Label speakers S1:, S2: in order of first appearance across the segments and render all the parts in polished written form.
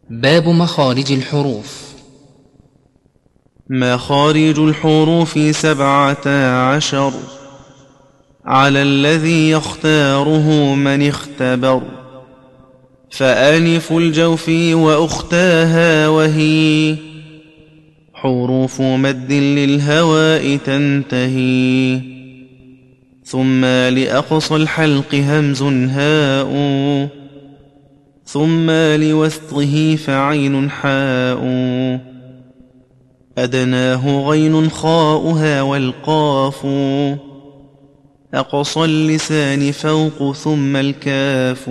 S1: باب مخارج الحروف.
S2: مخارج الحروف 17 على الذي يختاره من اختبر. فألف الجوف وأختاها وهي حروف مد للهواء تنتهي. ثم لأقصى الحلق همز هاء، ثم لوسطه فعين حاء. أدناه غين خاؤها والقاف، أقصى اللسان فوق ثم الكاف.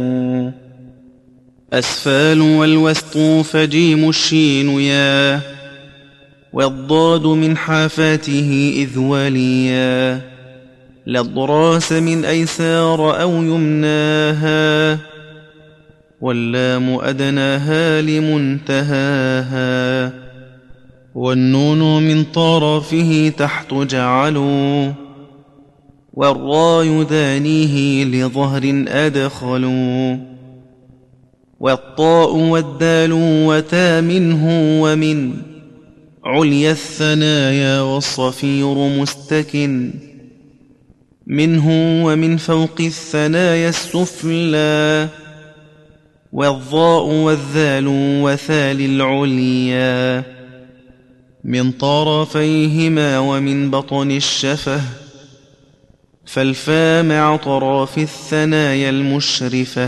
S2: أسفال والوسط فجيم الشين يا، والضاد من حافاته إذ وليا. للضراس من أيسار أو يمناها، واللام أدناها لمنتهاها. والنون من طرفه تحت جعلوا، والراء يدانيه لظهر أدخلوا. والطاء والدال وتا منه، ومن عليا الثنايا والصفير مستكن. منه ومن فوق الثنايا السفلى، والضاء والذال وثال العليا. من طرفيهما ومن بطن الشفة، فالفا مع طراف الثنايا المشرفة.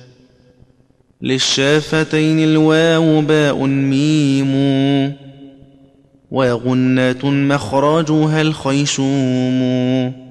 S2: للشافتين الواو باء ميم، وغنة مخرجها الخيشوم.